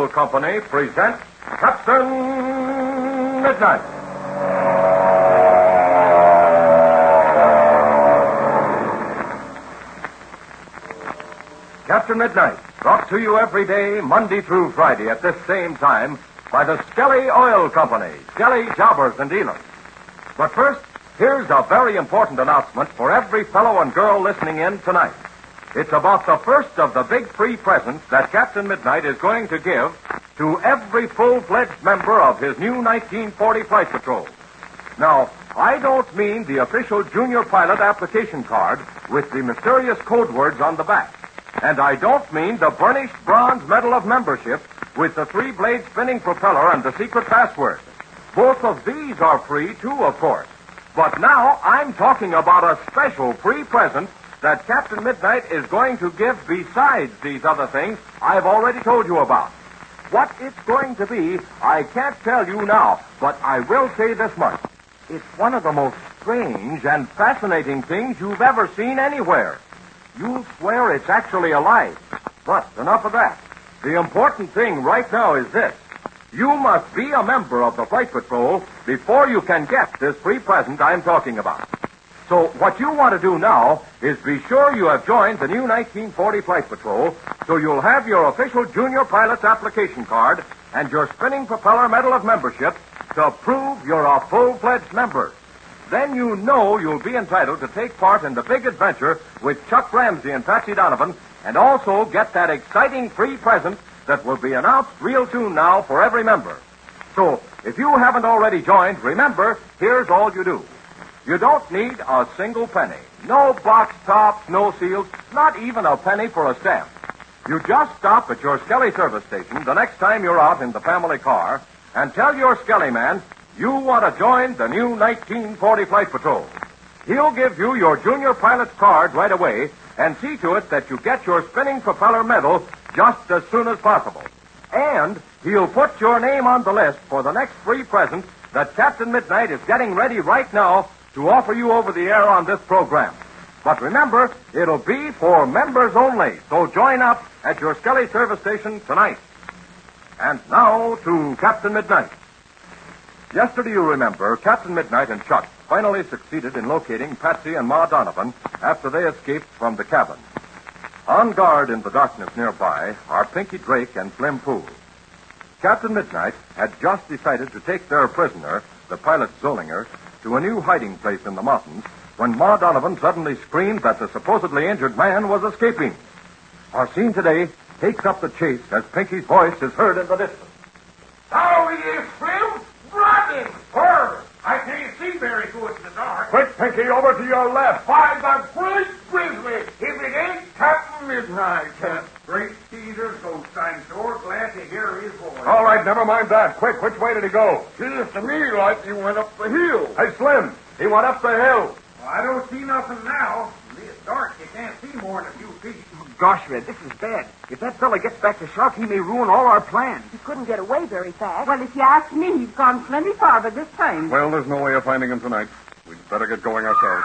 Oil Company presents Captain Midnight. Captain Midnight, brought to you every day, Monday through Friday at this same time by the Skelly Oil Company, Skelly Jobbers and Dealers. But first, here's a very important announcement for every fellow and girl listening in tonight. It's about the first of the big free presents that Captain Midnight is going to give to every full-fledged member of his new 1940 Flight Patrol. Now, I don't mean the official junior pilot application card with the mysterious code words on the back. And I don't mean the burnished bronze medal of membership with the three-blade spinning propeller and the secret password. Both of these are free, too, of course. But now I'm talking about a special free present that Captain Midnight is going to give besides these other things I've already told you about. What it's going to be, I can't tell you now, but I will say this much. It's one of the most strange and fascinating things you've ever seen anywhere. You'll swear it's actually alive. But enough of that. The important thing right now is this. You must be a member of the Flight Patrol before you can get this free present I'm talking about. So what you want to do now is be sure you have joined the new 1940 Flight Patrol so you'll have your official junior pilot's application card and your spinning propeller medal of membership to prove you're a full-fledged member. Then you know you'll be entitled to take part in the big adventure with Chuck Ramsey and Patsy Donovan and also get that exciting free present that will be announced real soon now for every member. So, if you haven't already joined, remember, here's all you do. You don't need a single penny. No box tops, no seals, not even a penny for a stamp. You just stop at your Skelly service station the next time you're out in the family car and tell your Skelly man you want to join the new 1940 Flight Patrol. He'll give you your junior pilot's card right away and see to it that you get your spinning propeller medal just as soon as possible. And he'll put your name on the list for the next free present that Captain Midnight is getting ready right now to offer you over the air on this program. But remember, it'll be for members only, so join up at your Skelly service station tonight. And now to Captain Midnight. Yesterday, you remember, Captain Midnight and Chuck finally succeeded in locating Patsy and Ma Donovan after they escaped from the cabin. On guard in the darkness nearby are Pinky Drake and Slim Poole. Captain Midnight had just decided to take their prisoner, the pilot Zollinger, to a new hiding place in the mountains when Ma Donovan suddenly screamed that the supposedly injured man was escaping. Our scene today takes up the chase as Pinky's voice is heard in the distance. How he is, Slim? Run him! Where? I can't see very good in the dark. Quick, Pinky, over to your left. By the great grizzly, if it ain't Captain Midnight. Great Caesar Ghost, I'm sure glad to hear his voice. All right, never mind that. Quick, which way did he go? Seems to me like he went up the hill. Hey, Slim, he went up the hill. Well, I don't see nothing now. It's dark. You can't see more than a few feet. Gosh, Red, this is bad. If that fella gets back to Shark, he may ruin all our plans. He couldn't get away very fast. Well, if you ask me, he's gone plenty far by this time. Well, there's no way of finding him tonight. We'd better get going ourselves.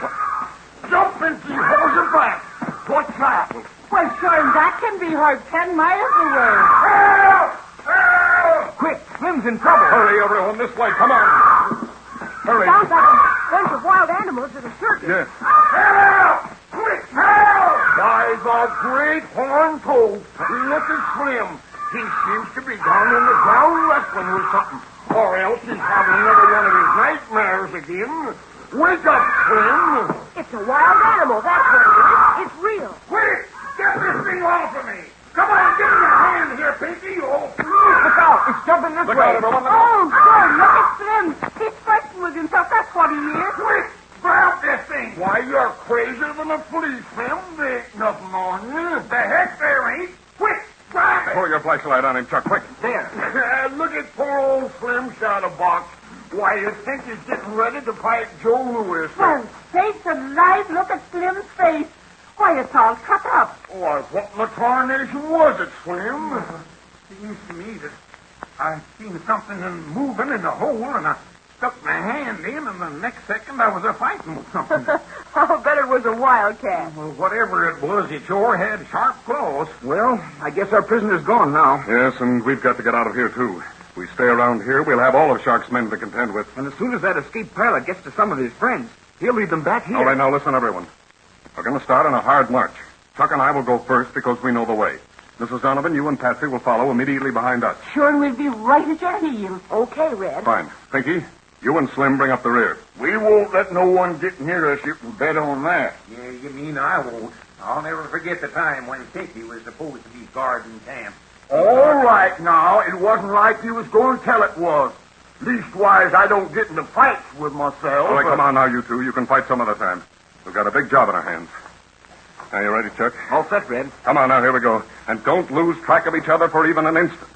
Jump into hold your back. What's that? Well, sure, that can be heard 10 miles away. Help! Help! Quick, Slim's in trouble. Hurry, everyone, this way. Come on. Hurry. Sounds like a bunch of wild animals at a circus. Yes. Help! Quick, help! By the great horn toad, look at Slim. He seems to be down in the ground wrestling with something. Or else he's having another one of his nightmares again. Wake up, Slim. It's a wild animal, that's what it is. It's real. Quick! Get this thing off of me! Come on, give me a hand here, Pinky, you old fool! Look out, it's jumping this Look way. out, everyone. Oh, good. Look at Slim. He's fighting with himself. That's what he is. Quick! Grab this thing! Why, you're crazier than a flea, Slim. There ain't nothing on you. The heck there ain't. Quick! Grab it! Throw your flashlight on him, Chuck, quick. There. Look at poor old Slim Shadowbox. Why, you think he's getting ready to fight Joe Louis? Well, sakes alive, look at Slim's face. Why, it's all cut up. Why, what in the tarnation was it, Slim? Seems to me that I've seen something moving in the hole, and stuck my hand in, and the next second I was a-fighting with something. I'll bet it was a wildcat. Well, whatever it was, it sure had sharp claws. Well, I guess our prisoner's gone now. Yes, and we've got to get out of here, too. If we stay around here, we'll have all of Shark's men to contend with. And as soon as that escaped pilot gets to some of his friends, he'll lead them back here. All right, now listen, everyone. We're going to start on a hard march. Chuck and I will go first because we know the way. Mrs. Donovan, you and Patsy will follow immediately behind us. Sure, we'll be right at your heels. Okay, Red. Fine. Pinky, you and Slim bring up the rear. We won't let no one get near us, you can bet on that. Yeah, you mean I won't. I'll never forget the time when Pinky was supposed to be guarding camp. All right, now, it wasn't like you was going to tell it was. Leastwise, I don't get into fights with myself. All right, come on now, you two. You can fight some other time. We've got a big job on our hands. Are you ready, Chuck? All set, Red. Come on now, here we go. And don't lose track of each other for even an instant.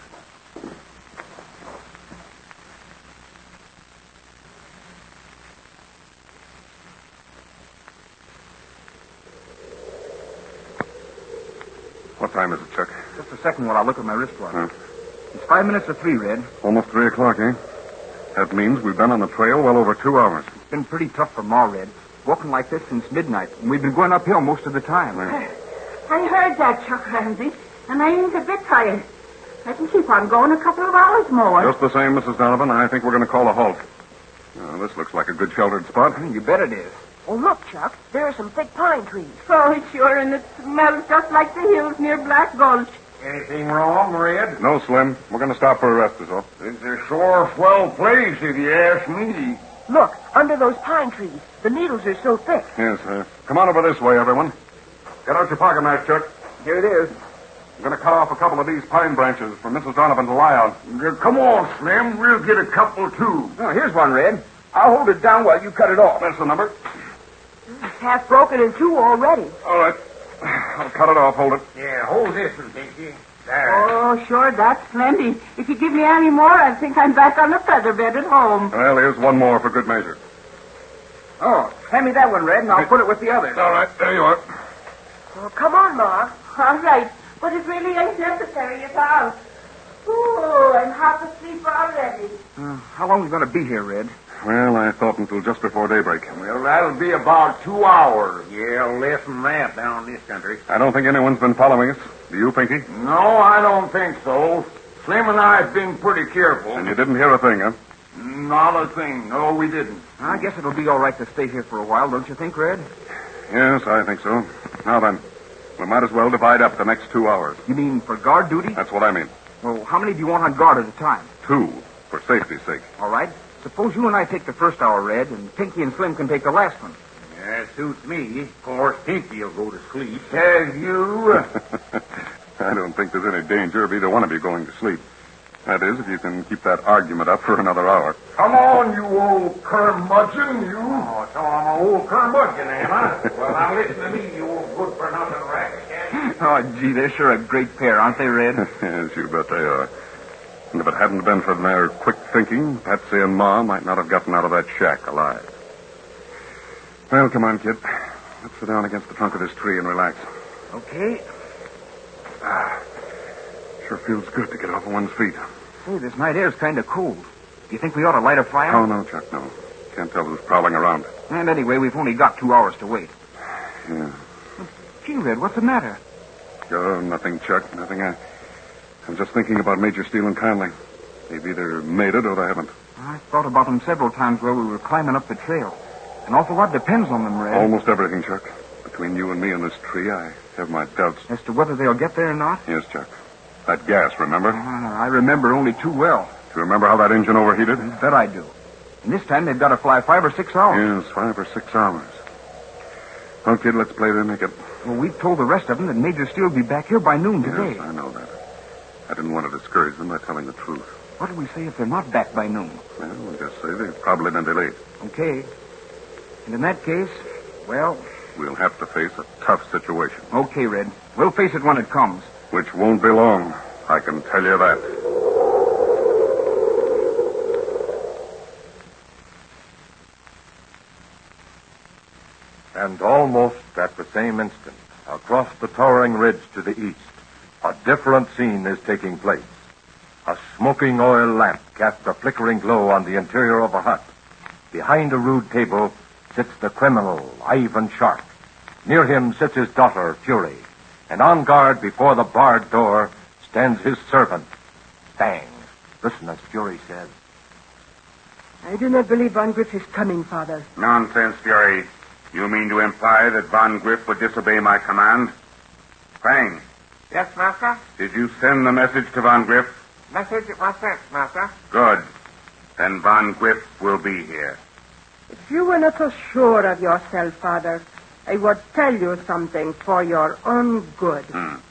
What time is it, Chuck? Just a second while I look at my wristwatch. Huh? It's 5 minutes to 3, Red. Almost 3 o'clock, eh? That means we've been on the trail well over 2 hours. It's been pretty tough for Ma, Red. Walking like this since midnight, and we've been going uphill most of the time. I heard that, Chuck Ramsey, and I ain't a bit tired. I can keep on going a couple of hours more. Just the same, Mrs. Donovan, I think we're going to call a halt. This looks like a good sheltered spot. You bet it is. Oh, look, Chuck. There are some thick pine trees. Oh, sure, and it smells just like the hills near Black Gulch. Anything wrong, Red? No, Slim. We're going to stop for a rest, is all. It's a sure swell place, if you ask me. Look, under those pine trees. The needles are so thick. Yes, come on over this way, everyone. Get out your pocket knife, Chuck. Here it is. I'm going to cut off a couple of these pine branches for Mrs. Donovan to lie on. Come on, Slim. We'll get a couple, too. Oh, here's one, Red. I'll hold it down while you cut it off. That's the number. It's half broken in two already. All right. I'll cut it off. Hold it. Yeah, hold this one, Pinky. There. Oh, sure, that's plenty. If you give me any more, I think I'm back on the feather bed at home. Well, here's one more for good measure. Oh, hand me that one, Red, and I'll put it with the others. All right, there you are. Oh, come on, Ma. All right, but it really ain't necessary at all. Oh, I'm half asleep already. How long are we going to be here, Red? Well, I thought until just before daybreak. Well, that'll be about 2 hours. Yeah, less than that down in this country. I don't think anyone's been following us. Do you, Pinky? No, I don't think so. Slim and I have been pretty careful. And you didn't hear a thing, huh? Not a thing. No, we didn't. I guess it'll be all right to stay here for a while, don't you think, Red? Yes, I think so. Now then, we might as well divide up the next 2 hours. You mean for guard duty? That's what I mean. Well, how many do you want on guard at a time? 2, for safety's sake. All right. Suppose you and I take the first hour, Red, and Pinky and Slim can take the last one. Yeah, suits me. Of course, Pinky will go to sleep. Have you? I don't think there's any danger of either one of you going to sleep. That is, if you can keep that argument up for another hour. Come on, you old curmudgeon, you. Oh, so I'm an old curmudgeon, am I? Well, now listen to me, you old good-for-nothing racket. Oh, gee, they're sure a great pair, aren't they, Red? Yes, you bet they are. And if it hadn't been for their quick thinking, Patsy and Ma might not have gotten out of that shack alive. Well, come on, kid. Let's sit down against the trunk of this tree and relax. Okay. Sure feels good to get off of one's feet. Say, this night air's kind of cold. Do you think we ought to light a fire? Oh, no, Chuck, no. Can't tell who's prowling around. And anyway, we've only got 2 hours to wait. Yeah. Gee, Red, what's the matter? Oh, nothing, Chuck. Nothing. I'm just thinking about Major Steele and Conley. They've either made it or they haven't. I thought about them several times while we were climbing up the trail. An awful lot depends on them, Red. Almost everything, Chuck. Between you and me and this tree, I have my doubts. As to whether they'll get there or not? Yes, Chuck. That gas, remember? I remember only too well. Do you remember how that engine overheated? That I do. And this time they've got to fly 5 or 6 hours. Yes, 5 or 6 hours. Well, kid, let's play the naked. Well, we've told the rest of them that Major Steele will be back here by noon today. Yes, I know that. I didn't want to discourage them by telling the truth. What do we say if they're not back by noon? Well, we'll just say they've probably been delayed. Okay. And in that case, well... We'll have to face a tough situation. Okay, Red. We'll face it when it comes. Which won't be long, I can tell you that. And almost at the same instant, across the towering ridge to the east, a different scene is taking place. A smoking oil lamp casts a flickering glow on the interior of a hut. Behind a rude table sits the criminal, Ivan Shark. Near him sits his daughter, Fury. And on guard before the barred door stands his servant, Fang. Listen as Fury says. I do not believe Von Griff is coming, Father. Nonsense, Fury. You mean to imply that Von Griff would disobey my command? Fang, Yes, master? did you send the message to Von Griff? Message was sent, master. Good. Then Von Griff will be here. If you were not so sure of yourself, Father, I would tell you something for your own good.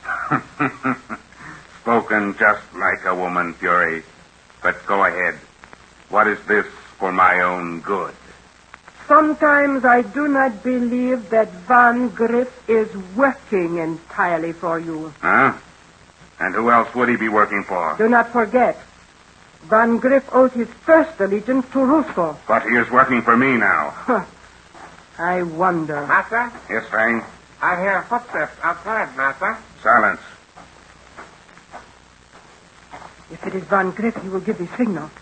Spoken just like a woman, Fury. But go ahead. What is this for my own good? Sometimes I do not believe that Von Griff is working entirely for you. Huh? And who else would he be working for? Do not forget, Von Griff owes his first allegiance to Russo. But he is working for me now. I wonder. Master, Yes, Fang? I hear footsteps outside, master. Silence. If it is Von Griff, he will give the signal.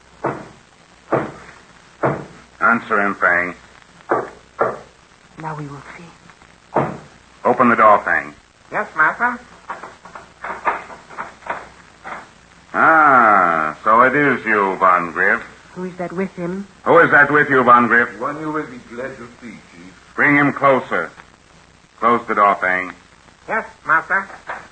Answer him, Fang. Now we will see. Open the door, Fang. Yes, master. Ah, so it is you, Von Griff. Who is that with him? Who is that with you, Von Griff? One you will be glad to see, Chief. Bring him closer. Close the door, Fang. Yes, master.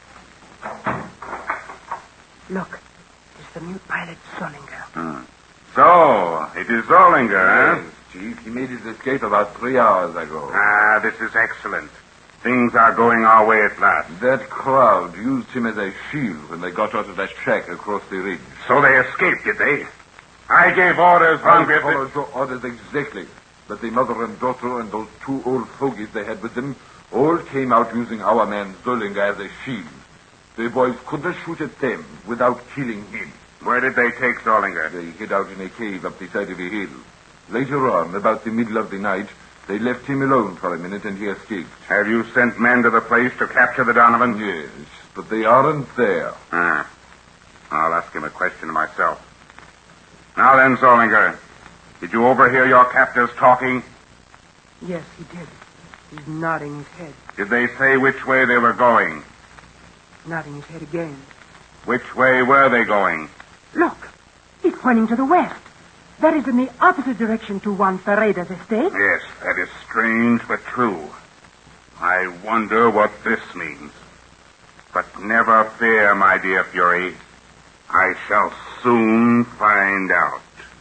Look, it's the new pilot, Solinger. So, it is Zollinger, Yes, Chief. He made his escape about 3 hours ago. Ah, this is excellent. Things are going our way at last. That crowd used him as a shield when they got out of that shack across the ridge. So they escaped, did they? I gave orders, Von I Griff. followed your orders exactly. But the mother and daughter and those 2 old fogies they had with them all came out using our man Zollinger as a shield. The boys couldn't shoot at them without killing him. Where did they take Zollinger? They hid out in a cave up the side of a hill. Later on, about the middle of the night, they left him alone for a minute and he escaped. Have you sent men to the place to capture the Donovan? Yes, but they aren't there. Ah. I'll ask him a question myself. Now then, Zollinger, did you overhear your captors talking? Yes, he did. He's nodding his head. Did they say which way they were going? Nodding his head again. Which way were they going? Look, he's pointing to the west. That is in the opposite direction to Juan Ferreira's estate. Yes, that is strange but true. I wonder what this means. But never fear, my dear Fury. I shall soon find out.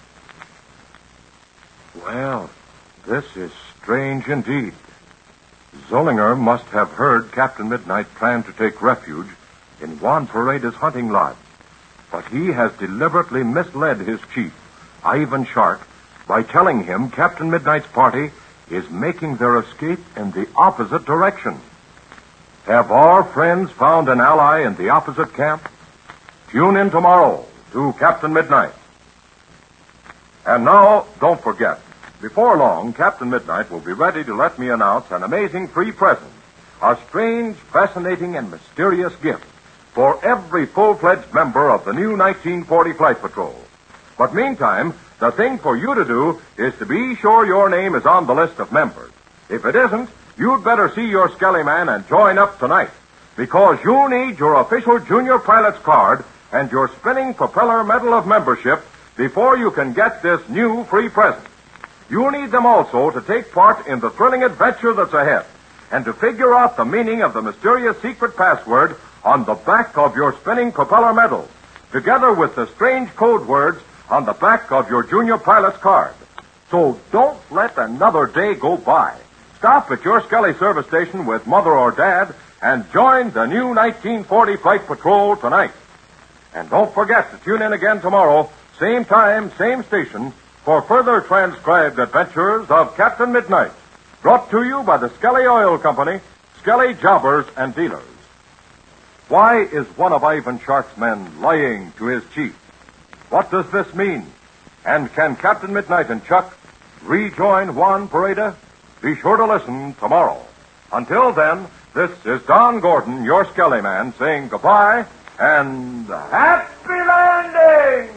Well, this is strange indeed. Zollinger must have heard Captain Midnight plan to take refuge in Juan Pereira's hunting lodge. But he has deliberately misled his chief, Ivan Shark, by telling him Captain Midnight's party is making their escape in the opposite direction. Have our friends found an ally in the opposite camp? Tune in tomorrow to Captain Midnight. And now, don't forget, before long, Captain Midnight will be ready to let me announce an amazing free present, a strange, fascinating, and mysterious gift for every full-fledged member of the new 1940 Flight Patrol. But meantime, the thing for you to do is to be sure your name is on the list of members. If it isn't, you'd better see your Skelly Man and join up tonight, because you need your official junior pilot's card and your spinning propeller medal of membership before you can get this new free present. You need them also to take part in the thrilling adventure that's ahead and to figure out the meaning of the mysterious secret password on the back of your spinning propeller medal, together with the strange code words on the back of your junior pilot's card. So don't let another day go by. Stop at your Skelly service station with Mother or Dad and join the new 1940 Flight Patrol tonight. And don't forget to tune in again tomorrow, same time, same station, for further transcribed adventures of Captain Midnight, brought to you by the Skelly Oil Company, Skelly Jobbers and Dealers. Why is one of Ivan Shark's men lying to his chief? What does this mean? And can Captain Midnight and Chuck rejoin Juan Pereda? Be sure to listen tomorrow. Until then, this is Don Gordon, your Skelly Man, saying goodbye and happy land! Landing!